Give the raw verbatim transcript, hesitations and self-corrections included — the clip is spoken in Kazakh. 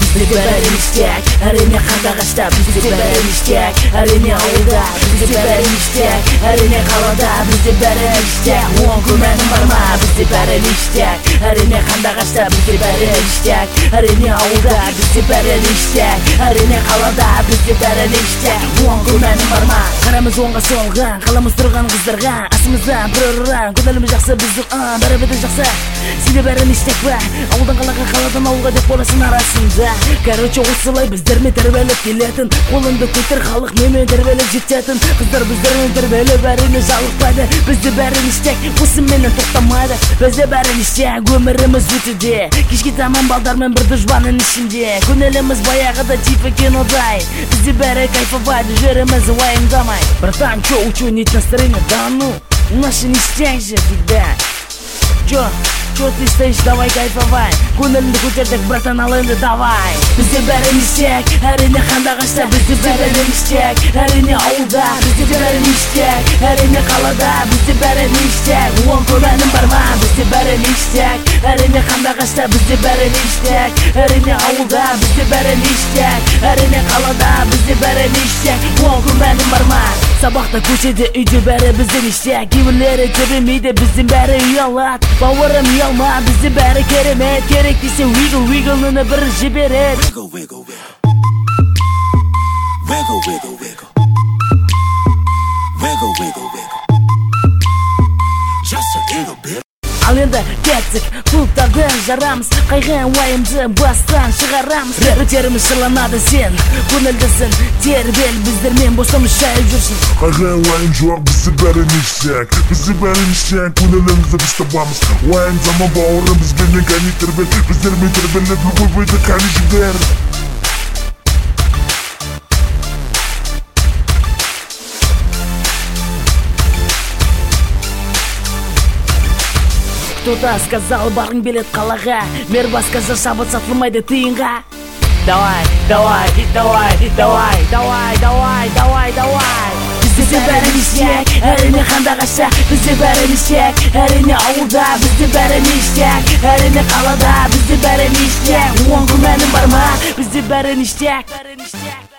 Bizde bәрі ништяк, әрине қандағашта. Bizde bәрі ништяк, әрине ауылда. Bizde bәрі ништяк, әрине қалада. Bizde bәрі ништяк, оң күмәнім бар ма? Bizde bәрі ништяк, әрине қандағашта. Bizde bәрі ништяк, әрине ауылда. Bizde bәрі ништяк, әрине қалада. Bizde bәрі ништяк, оң күмәнім бар ма? Қарамыз оңға солға, қаламыз тұрған қыздарға. Асымыздан бір ұран, көңіліміз жақсы, біздің ан, бәрі біді жақсы. Сенде бәрі ништяк ба? Ауылдан қалаға, қаладан ауылға деп боласың арасында. Короче, осылай біздермен тәрбиелеп келетін. Қолыңды көтер, халық менімен тәрбиелеп жететін. Қыздар біздермен тәрбиелеп әрине жалықпайды. Бізде бәрі ништяк, осыменен тоқтамайды. Бізде бәрі ништяк, өміріміз өтуде. Кешке таман балдармен бір дұшпанның ішінде. Көңіліміз баяғыда типа кинодай. Бізде бәрі кайфовайды, жүріміз уайымдамай. Братан, чё, учу, нет настроения? Да ну, наши ништяк же, всегда. Чё? Чё ты стоишь, давай кайфовай. Көңіліңді көтердік, братан, ал енді давай. Бізде бәрі ништяк, әрине қандағашта. Бізде бәрі ништяк, әрине ауылда. Бізде бәрі ништяк, әрине қалада. Бізде бәрі ништяк, оң күмәнім бар ма? Бізде бәрі ништяк, әрине қандағашта. Бізде бәрі ништяк, әрине ауылда. Бізде бәрі ништяк, әрине қалада. Бізде бәрі ништяк, оң күмәнім бар ма? Сабақта, көшеде, үйде бәрі бізде ништяк. Кейбірлері төбемейді, біздің бәрі ұялады. Бауырым ұялма, бізде бәрі керемет. Керек десе wiggle wiggle-ны бір жіберет. Wiggle wiggle wiggle wiggle wiggle wiggle wiggle wiggle just a little bit. Ал енді кеттік, клубтардан жарамыз. Қайған уайымды бастан шығарамыз. Рептеріміз шырланады сен, көңілдісін. Тербел біздермен босымыз шайып жүрсін. Қайған уайым жоқ, бізде бәрі ништяк. Бізде бәрі ништяк, көңілімізді біз табамыз. Уайымдама бауырым, бізбенен кәне тербел. Біздермен тербеліп, любой бойды кәне жібер. Кто-то сказал, барың билет қалаға. Мер басқаша шабыт сатылмайды тиынға. Давай, давай, давай, давай, давай, давай, давай, давай. Бізде бәрі ништяк, әрине қандағашта. Бізде бәрі ништяк, әрине ауылда. Бізде бәрі ништяк, әрине қалада. Бізде бәрі ништяк, оң күмәнім бар ма? Бізде бәрі ништяк.